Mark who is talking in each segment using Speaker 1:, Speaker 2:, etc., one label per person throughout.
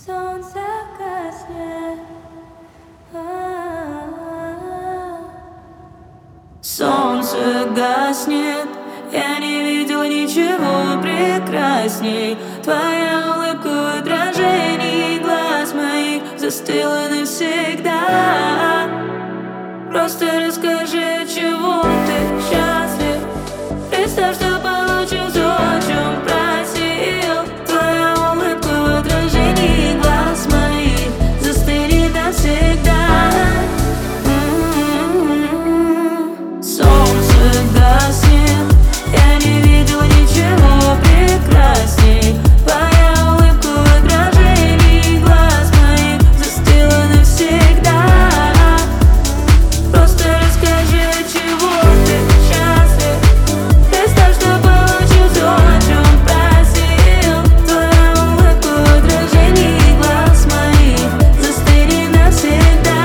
Speaker 1: Солнце гаснет, солнце гаснет. Я не видел ничего прекрасней. Твоя улыбка в отражении глаз моих застыла навсегда. Просто расскажи, чего ты счастлив. Представь, что получил все, о чем просил. Твоя улыбка в отражении глаз моих застынет навсегда. Солнце гаснет, я не видел ничего прекрасней. Твоя улыбка в отражении глаз моих застыла навсегда. Просто расскажи, чего ты счастлив. Представь, что получил все, о чем просил. Твоя улыбка в отражении глаз моих застынет навсегда.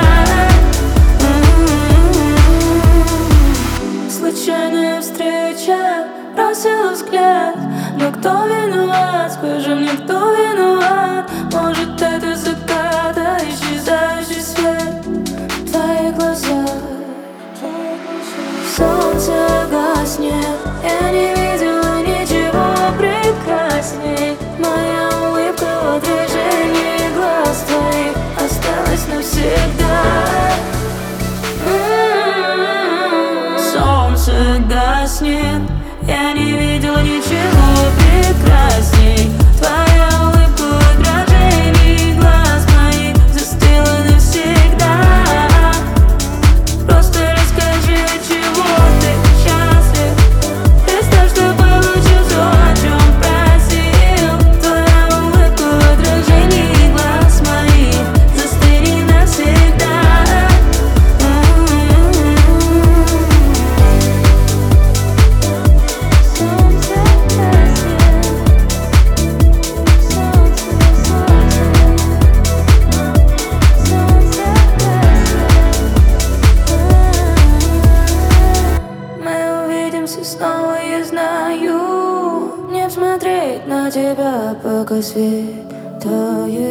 Speaker 1: Случайная встреча бросила взгляд. Но кто виноват? Скажи мне, кто виноват? Может, это заката, исчезающий свет в твоих глазах. Солнце гаснет, я не видела ничего прекрасней. Моя улыбка в отражении глаз твоих осталась навсегда. Солнце гаснет, я не видела ничего прекрасней. Твоя улыбка в отражении глаз моих застыла навсегда. Просто расскажи, чего ты счастлив. Представь, что получил все, о чем просил. Твоя улыбка в отражении глаз моих застынет навсегда. Мы увидимся снова, я знаю. Не смотреть на тебя, пока свет тает.